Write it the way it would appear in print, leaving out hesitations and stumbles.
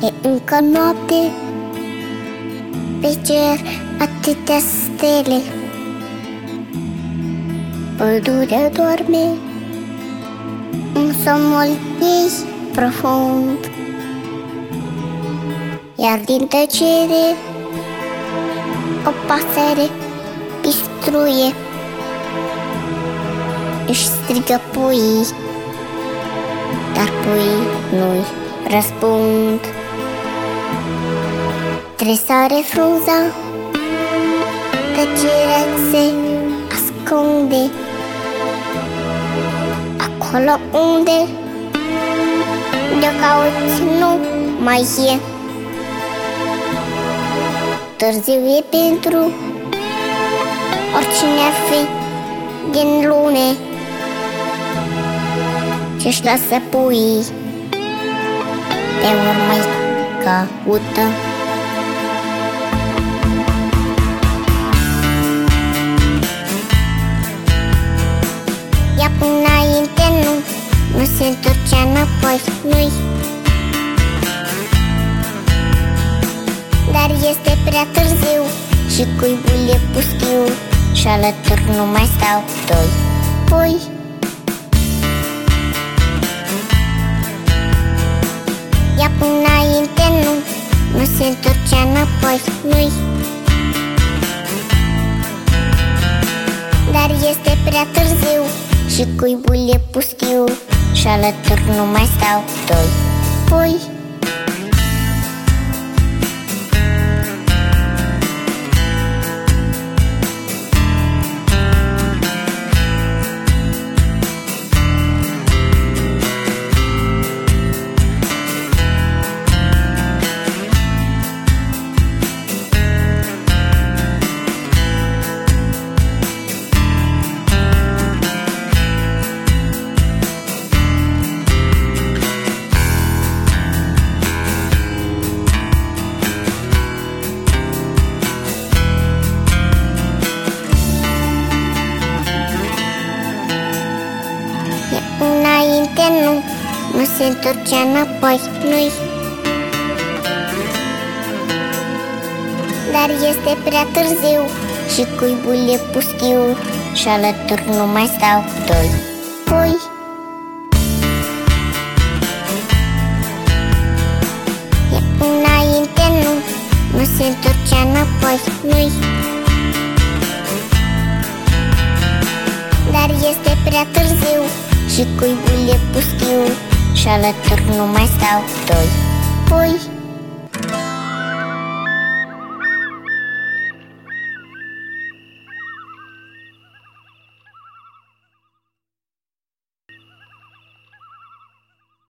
E încă noapte, pe cer atâtea stele, pădurea doarme în somnul ei profund, iar din tăcere o pasăre pistruie își strigă puii, dar puii nu-i răspund. Tresare frunza, tăcerea se ascunde acolo unde de-o cauți nu mai e. Târziu e pentru oricine ar fi din lume ce-și lasă puii pe urmă-i caută. Ia până înainte nu se întorcea înapoi, nu-i. Dar este prea târziu și cuibul e pustiu și alături nu mai stau doi pui. Ia până înainte nu se întorcea înapoi, nu-i. Dar este prea târziu și cuibul e pustiu și alături nu mai stau doi pui. Nu se întorcea înapoi, nu-i. Dar este prea târziu și cuibul e pustiu și alături nu mai stau doi pui. Înainte nu se întorcea înapoi, nu-i. Dar este prea târziu și cuibul e pustiu și alături nu mai stau doi pui.